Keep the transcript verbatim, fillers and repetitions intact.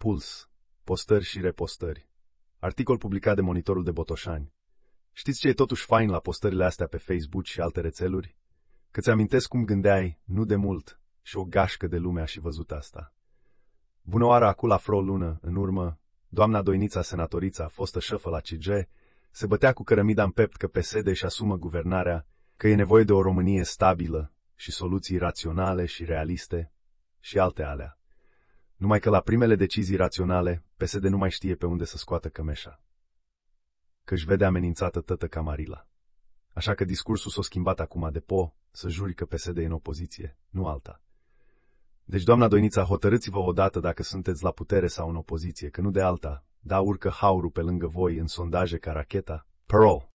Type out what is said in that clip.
Puls, postări și repostări. Articol publicat de Monitorul de Botoșani. Știți ce e totuși fain la postările astea pe Facebook și alte rețeluri? Că ți amintesc cum gândeai, nu de mult, și o gașcă de lume a și văzut asta. Bună oară, acu la vreo lună, în urmă, doamna Doinița Senatorița, fostă șefă la C G, se bătea cu cărămida în pept că P S D își asumă guvernarea, că e nevoie de o Românie stabilă și soluții raționale și realiste și alte alea. Numai că la primele decizii raționale, P S D nu mai știe pe unde să scoată cămeșa. Că își vede amenințată tătă Camarila. Așa că discursul s-a schimbat acum de po, să juri că P S D e în opoziție, nu alta. Deci, doamna Doinița, hotărâți-vă odată dacă sunteți la putere sau în opoziție, că nu de alta, da urcă haurul pe lângă voi în sondaje ca racheta. Parole.